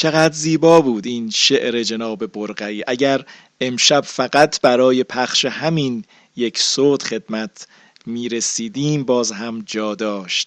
چقدر زیبا بود این شعر جناب برقعی. اگر امشب فقط برای پخش همین یک صوت خدمت میرسیدیم باز هم جا داشت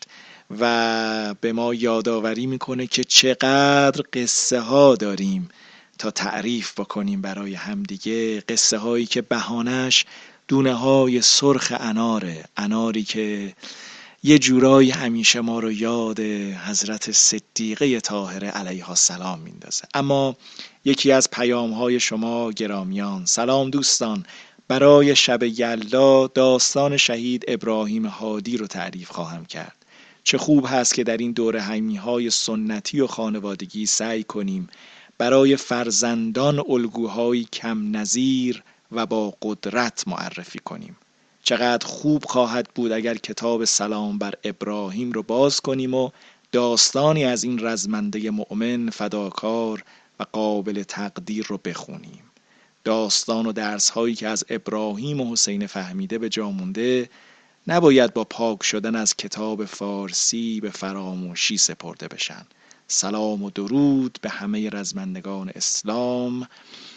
و به ما یادآوری میکنه که چقدر قصه ها داریم تا تعریف بکنیم برای همدیگه، قصه هایی که بهانش دونه های سرخ اناره، اناری که یه جورایی همیشه ما رو یاد حضرت صدیقه طاهره علیها السلام میندازه. اما یکی از پیام های شما گرامیان: سلام دوستان، برای شب یلدا داستان شهید ابراهیم هادی رو تعریف خواهم کرد. چه خوب هست که در این دوره همی های سنتی و خانوادگی سعی کنیم برای فرزندان الگوهای کم نظیر و با قدرت معرفی کنیم. چقدر خوب خواهد بود اگر کتاب سلام بر ابراهیم رو باز کنیم و داستانی از این رزمنده مؤمن، فداکار و قابل تقدیر رو بخونیم. داستان و درس هایی که از ابراهیم و حسین فهمیده به جا مونده نباید با پاک شدن از کتاب فارسی به فراموشی سپرده بشن. سلام و درود به همه رزمندگان اسلام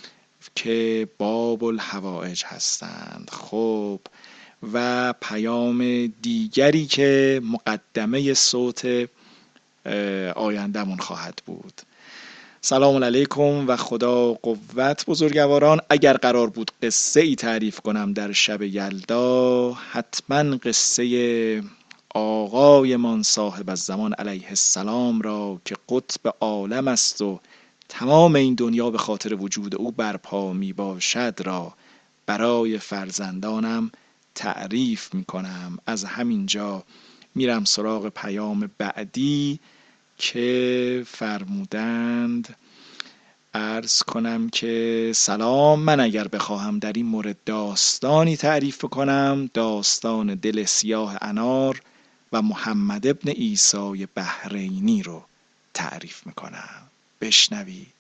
که باب الحوائج هستند. خب، و پیام دیگری که مقدمه صوت آیندمون خواهد بود: سلام علیکم و خدا قوت بزرگواران. اگر قرار بود قصه ای تعریف کنم در شب یلدا، حتما قصه آقایمان صاحب الزمان علیه السلام را که قطب عالم است و تمام این دنیا به خاطر وجود او برپا می باشد را برای فرزندانم تعریف می کنم. از همینجا میرم سراغ پیام بعدی که فرمودند عرض کنم که سلام، من اگر بخواهم در این مورد داستانی تعریف کنم، داستان دل سیاه انار و محمد ابن عیسی بحرینی رو تعریف میکنم. بشنوید.